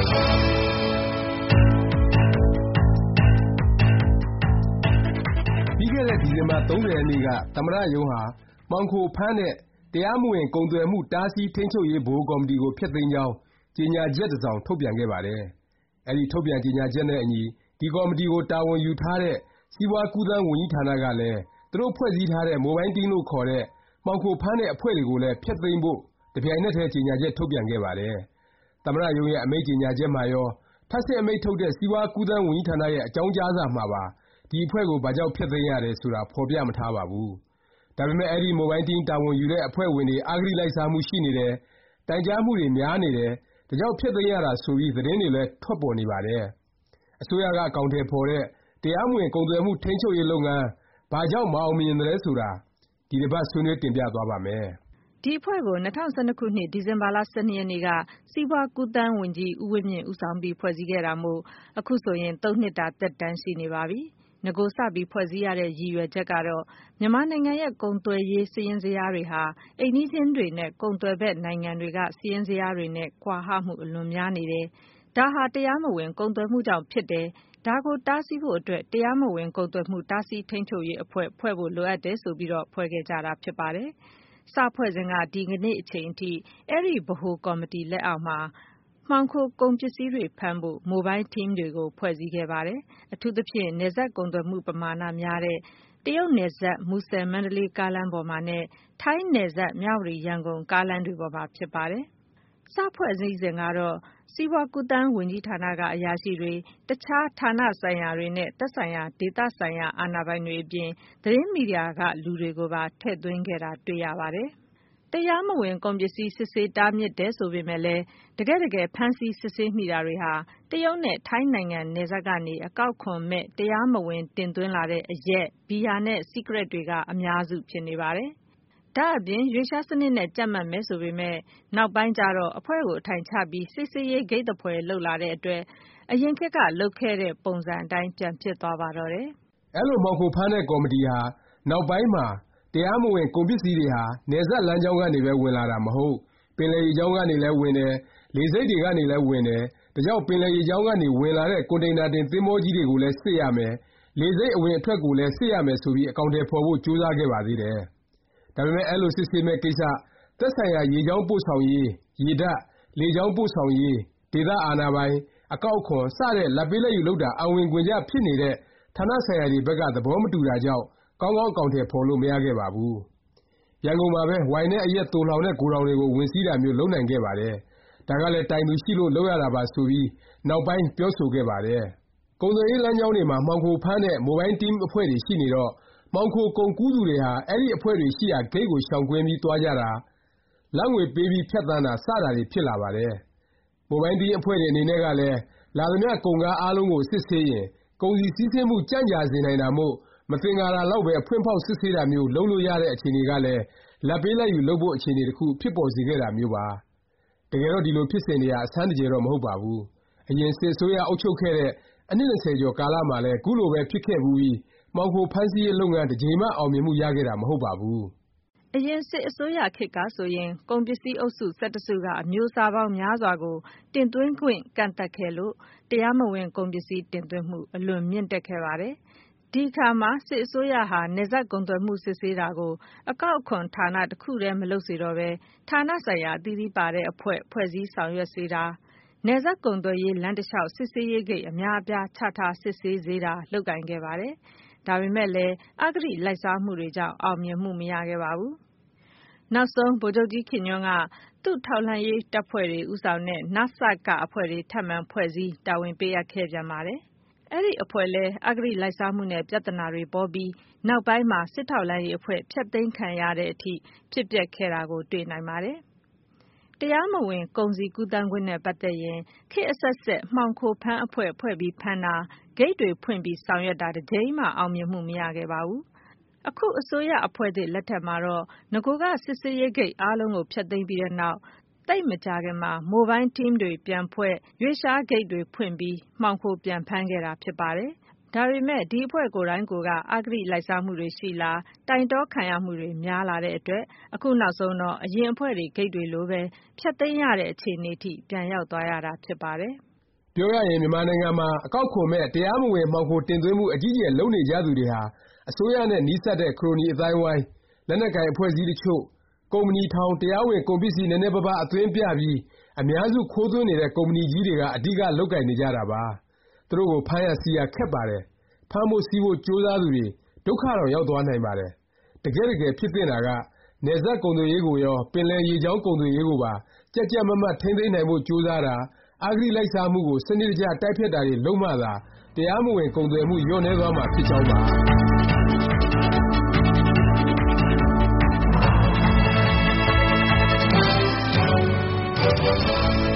ပြီးခဲ့တဲ့ ဒီဇင်ဘာ 30 ရက်နေ့က သမ္မတရုံးဟာ မှောင်ခိုဖမ်းတဲ့ တရားမဝင် ကုန်သွယ်မှု တားဆီးထိန်းချုပ်ရေး ဗဟိုကော်မတီကို ဖျက်သိမ်းကြောင်း ကြေငြာချက် တစ်စောင် ထုတ်ပြန်ခဲ့ပါတယ်။ အဲဒီ ထုတ်ပြန်ကြေငြာချက်နဲ့အညီ ဒီကော်မတီကို တာဝန်ယူထားတဲ့ စီးပွား-ကူးသန်း ဝန်ကြီးဌာနကလည်း သူတို့ဖွဲ့စည်းထားတဲ့ Mobile Team လို့ခေါ်တဲ့ မှောင်ခိုဖမ်းတဲ့ အဖွဲ့တွေကိုလည်း ဖျက်သိမ်းဖို့ တစ်ပြိုင်နက်တည်း ကြေငြာချက် ထုတ်ပြန်ခဲ့ပါတယ်။ သမ္မတရုံးရဲ့ အမိန့်ကြေငြာချက်မှာရော၊ ထပ်ဆင့် အမိန့်ထုတ်တဲ့ စီးပွား-ကူးသန်း ဝန်ကြီးဌာနရဲ့ အကြောင်းကြားစာမှာပါ ဒီအဖွဲ့ကို ဘာကြောင့် ဖျက်သိမ်းရတယ် ဆိုတာ ဖော်ပြမထားပါဘူး။ ဒါပေမယ့် အဲဒီ Mobile Team တာဝန်ယူတဲ့ အဖွဲ့ဝင်တွေ အဂတိလိုက်စားမှု ရှိနေတယ်၊ တိုင်ကြားမှုတွေ များနေတယ်၊ ဒါကြောင့် ဖျက်သိမ်းရတာ ဆိုပြီး သတင်းတွေလည်း ထွက်ပေါ်နေပါတယ်။ အစိုးရက အကောင်အထည် ဖော်တဲ့ တရားမဝင် ကုန်သွယ်မှု ထိန်းချုပ်ရေး လုပ်ငန်း ဘာကြောင့် မအောင်မြင်သလဲ ဆိုတာ ဒီတစ်ပါတ် ဆွေးနွေး တင်ပြသွားပါ့မယ်။ဒီအဖွဲ့ကို ၂၀၁၂ ခုနှစ် ဒီဇင်ဘာ ၁၂ ရက်နေ့က စီးပွား-ကူးသန်းဝန်ကြီး ဦးဝင်းမြင့် ဦးဆောင်ပြီး ဖွဲ့စည်းခဲ့တာမို့ အခုဆိုရင် ၃ နှစ်တာ သက်တမ်းရှိနေပါပြီ။ နဂိုစပြီး ဖွဲ့စည်းရတဲ့ ရည်ရွယ်ချက်ကတော့ မြန်မာနိုင်ငံရဲ့ ကုန်သွယ်ရေး စာရင်းဇယားတွေဟာ အိမ်နီးချင်းတွေနဲ့ ကုန်သွယ်ဖက် နိုင်ငံတွေက စာရင်းဇယားတွေနဲ့ ကွာဟမှု အလွန်များနေတယ်၊ ဒါဟာ တရားမဝင် ကုန်သွယ်မှုကြောင့်ဖြစ်တယ်၊ ဒါကို တားဆီးဖို့အတွက် တရားမဝင် ကုန်သွယ်မှု တားဆီးထိန်းချုပ်ရေး အဖွဲ့ ဖွဲ့ဖို့ လိုအပ်တယ် ဆိုပြီး ဖွဲ့ခဲ့ကြတာ ဖြစ်ပါတယ်။ စ ဖွဲ့စဉ်က ဒီကနေ့ အချိန်ထိ အဲဒီ ဗဟိုကော်မတီ လက်အောက်မှာ မှောင်ခိုကုန်ပစ္စည်းတွေ ဖမ်းဖို့ Mobile Team တွေကို ဖွဲ့စည်းခဲ့ပါတယ်။ အထူးသဖြင့် နယ်စပ်ကုန်သွယ်မှု ပမာဏ များတဲ့ တရုတ်နယ်စပ် မူဆယ်-မန္တလေး ကားလမ်းပေါ်မှာနဲ့ ထိုင်းနယ်စပ် မြဝတီ-ရန်ကုန် ကားလမ်းတွေပေါ်မှာ ဖြစ်ပါတယ်။ စ ဖွဲ့စည်းစဉ်ကတော့ စီးပွား-ကူးသန်း ဝန်ကြီးဌာနက အရာရှိတွေ၊ အခြား ဌာနဆိုင်ရာတွေနဲ့ သက်ဆိုင်ရာ ဒေသဆိုင်ရာ အာဏာပိုင်တွေအပြင် သတင်းမီဒီယာက လူတွေကိုပါ ထည့်သွင်းခဲ့တာ တွေ့ရပါတယ်။ တရားမဝင် ကုန်ပစ္စည်း စစ်ဆေးတားမြစ်တယ် ဆိုပေမယ့်လည်း တကယ့်တကယ် ဖမ်းဆီး စစ်ဆေးမိတာတွေဟာ တရုတ်နဲ့ ထိုင်းနိုင်ငံ နယ်စပ်ကနေ အကောက်ခွန်မဲ့ တရားမဝင် တင်သွင်းလာတဲ့ အရက်၊ ဘီယာနဲ့ စီးကရက်တွေက အများစု ဖြစ်နေပါတယ်။ ဒါ့အပြင် ရွေ့လျားစနစ်နဲ့ ကြပ်မတ်မယ် ဆိုပေမယ့် နောက်ပိုင်းကျတော့ အဖွဲ့ကို အထိုင်ချပြီး စစ်ဆေးရေး ဂိတ်သဖွယ် လုပ်လာတဲ့အတွက် အရင်ခေတ်က လုပ်ခဲ့တဲ့ ပုံစံအတိုင်း ပြန်ဖြစ်သွားပါတော့တယ်။ အဲလို မှောင်ခိုဖမ်းတဲ့ ကော်မတီဟာ နောက်ပိုင်းမှာ တရားမဝင် ကုန်ပစ္စည်းတွေဟာ နယ်စပ်လမ်းကြောင်းကနေပဲ ဝင်လာတာ မဟုတ်၊ ပင်လယ်ရေကြောင်းကနေလည်း ဝင်တယ်၊ လေဆိပ်တွေကနေလည်း ဝင်တယ်၊ ဒါကြောင့် ပင်လယ်ရေကြောင်းကနေ ဝင်လာတဲ့ ကွန်တိန်နာတင် သင်္ဘောကြီးတွေကိုလည်း စစ်ရမယ်၊ လေဆိပ် အဝင်အထွက်ကိုလည်း စစ်ရမယ် ဆိုပြီး အကောင်အထည် ဖော်ဖို့ ကြိုးစားခဲ့ပါသေးတယ်။ ဒါပေမယ့် အဲလို စစ်ဆေးမယ့်ကိစ္စ သက်ဆိုင်ရာ ရေကြောင်းပို့ဆောင်ရေး၊ ရေတပ်၊ လေကြောင်းပို့ဆောင်ရေး၊ ဒေသအာဏာပိုင်၊ အကောက်အခွန် စတဲ့ လာဘ်ပေးလာဘ်ယူ လုပ်တာ အံဝင်ခွင်ကျ ဖြစ်နေတဲ့ ဌာနဆိုင်ရာတွေဘက်က သဘောမတူတာကြောင့် ကောင်းကောင်း အကောင်အထည် ဖော်လို့ မရခဲ့ပါဘူး။ ရန်ကုန်မှာပဲ ဝိုင်နဲ့ အရက် သိုလှောင်တဲ့ ဂိုဒေါင်တွေကို ဝင်စီးတာမျိုး လုပ်နိုင်ခဲ့ပါတယ်။ ဒါကလည်း တိုင်သူရှိလို့ လုပ်ရတာပါ ဆိုပြီး နောက်ပိုင်း ပြောဆိုခဲ့ပါတယ်။ ကုန်သွယ်ရေး လမ်းကြောင်းတွေမှာ မှောင်ခိုဖမ်းတဲ့ Mobile Team အဖွဲ့တွေ ရှိနေတော့ မှောင်ခို ကုန်ကူးသူတွေဟာ အဲဒီ အဖွဲ့တွေရှိရာ ဂိတ်ကို ရှောင်ကွင်းပြီး သွားကြတာ၊ လာဘ်ငွေပေးပြီး ဖြတ်သန်းတာ စတာတွေ ဖြစ်လာပါတယ်။ Mobile Team အဖွဲ့တွေ အနေနဲ့ကလည်း လာသမျှ ကုန်ကားအားလုံးကို စစ်ဆေးရင် ကုန်စည်စီးဆင်းမှု ကြန့်ကြာစေနိုင်တာမို့ မသင်္ကာတာလောက်ပဲ ဖွင့်ဖေါက် စစ်ဆေးတာမျိုး လုပ်လို့ရတဲ့ အခြေအနေကလည်း လာဘ်ပေးလာဘ်ယူ လုပ်ဖို့ အခြေအနေ တစ်ခု ဖြစ်ပေါ်စေခဲ့တာမျိုးပါ။ တကယ်တော့ ဒီလို ဖြစ်စဉ်တွေဟာ အဆန်းတကြယ်တော့ မဟုတ်ပါဘူး။ အရင် စစ်အစိုးရ အုပ်ချုပ်ခဲ့တဲ့ အနှစ် 20 ကျော်ကာလမှာလည်း ခုလိုပဲ ဖြစ်ခဲ့ဖူးပြီး မှောင်ခိုဖမ်းဆီးရေး လုပ်ငန်း တစ်ကြိမ်မှ အောင်မြင်မှု ရခဲ့တာ မဟုတ်ပါဘူး။ အရင် စစ်အစိုးရခေတ်ကဆိုရင် ကုန်ပစ္စည်း အုပ်စု ၁၁ စုက အမျိုးအစားပေါင်းများစွာကို တင်သွင်းခွင့် ကန့်သတ်ခဲ့လို့ တရားမဝင် ကုန်ပစ္စည်း တင်သွင်းမှု အလွန်မြင့်တက်ခဲ့ပါတယ်။ ဒီအခါမှာ စစ်အစိုးရဟာ နယ်စပ်ကုန်သွယ်မှု စစ်ဆေးတာကို အကောက်အခွန် ဌာန တစ်ခုတည်း မလုပ်စေတော့ပဲ ဌာနဆိုင်ရာ အသီးသီးပါတဲ့ အဖွဲ့ ဖွဲ့စည်းဆောင်ရွက်စေတာ၊ နယ်စပ်ကုန်သွယ်ရေး လမ်းတစ်လျောက် စစ်ဆေးရေးဂိတ် အများအပြား ချထား စစ်ဆေးစေတာ လုပ်ကိုင်ခဲ့ပါတယ်။ ဒါပေမယ့်လည်း အဂတိလိုက်စားမှုတွေကြောင့် အောင်မြင်မှု မရခဲ့ပါဘူး။ နောက်ဆုံး ဗိုလ်ချုပ်ကြီးခင်ညွန့်က သူ့ထောက်လှမ်းရေး တပ်ဖွဲ့တွေ ဦးဆောင်တဲ့ နစက အဖွဲ့တွေ ထပ်မံဖွဲ့စည်း တာဝန်ပေးအပ်ခဲ့ပြန်ပါတယ်။ အဲဒီ အဖွဲ့လည်း အဂတိလိုက်စားမှုနဲ့ ပြသနာတွေ ပေါပြီး နောက်ပိုင်းမှာ စစ်ထောက်လှမ်းရေး အဖွဲ့ ဖျက်သိမ်းခံရတဲ့အထိ ဖြစ်ပျက်ခဲ့တာကို တွေ့နိုင်ပါတယ်။ တရားမဝင် ကုန်စည်ကူးသန်းခွင့်နဲ့ ပတ်သက်ရင် ခေတ်အဆက်ဆက် မှောင်ခိုဖမ်း အဖွဲ့ ဖွဲ့ပြီး ဖမ်းတာ၊ ဂိတ်တွေဖွင့်ပြီး ဆောင်ရွက်တာ တစ်ကြိမ်မှ အောင်မြင်မှု မရခဲ့ပါဘူး။ အခု အစိုးရအဖွဲ့သစ် လက်ထက်မှာတော့ နဂိုက စစ်ဆေးရေးဂိတ် အားလုံးကို ဖျက်သိမ်းပြီးနောက် သိပ်မကြာခင်မှာ Mobile Team တွေ ပြန်ဖွဲ့၊ ရွေ့လျားဂိတ်တွေ ဖွင့်ပြီး မှောင်ခို ပြန်ဖမ်းခဲ့တာ ဖြစ်ပါတယ်။ ဒါပေမယ့် ဒီအဖွဲ့ကိုယ်တိုင်ကိုယ်က အဂတိလိုက်စားမှုတွေ ရှိလာ၊ တိုင်တောခံရမှုတွေ များလာတဲ့အတွက် အခုနောက်ဆုံးတော့ အရင်အဖွဲ့တွေ ဂိတ်တွေလိုပဲ ဖျက်သိမ်းရတဲ့ အခြေအနေထိ ပြန်ရောက်သွားရတာ ဖြစ်ပါတယ်။ပြောရရင်မြန်မာနိုင်ငံမှာအကောက်ခွန်မဲ့တရားမဝင်မှောင်ခိုတင်သွင်းမှုအကြီးကျယ်လုပ်နေကြသူတွေဟာအစိုးရနဲ့နီးစပ်တဲ့ခရိုနီအသိုင်းအဝိုင်းလက်နက်ကိုင်အဖွဲ့အစည်းတချို့ကုမ္ပဏီထောင်တရားဝင်ကုန်ပစ္စည်းနည်းနည်းပါးပါးအသွင်းပြပြီးအများစုခိုးသွင်းနေတဲ့ကုမ္ပဏီကြီးတွေကအဓိကလုပ်ကိုင်နေကြတာပါသူတို့ကိုဖမ်းရဆီးရခက်ပါတယ်ဖမ်းဖို့ဆီးဖို့ကြိုးစားသူတွေဒုက္ခတောင်ရောက်သွားနိုင်ပါတယ်တကယ်ဖြစ်သင့်တာကနယ်စပ်ကုန်သွယ်ရေးကိုရောပင်လယ်ရေကြောင်းကုန်သွယ်ရေးကိုပါကြပ်ကြပ်မတ်မတ်ထိန်းသိမ်းနိုင်ဖို့ကြိုးစားတာအဂတိလိုက်စားမှုကိုစနစ်တကျတိုက်ဖျက်တာတွေလုပ်မှသာတရားမဝင်ကုန်သွယ်မှုလျော့နည်းသွားမှာဖြစ်ကြောင်းပါ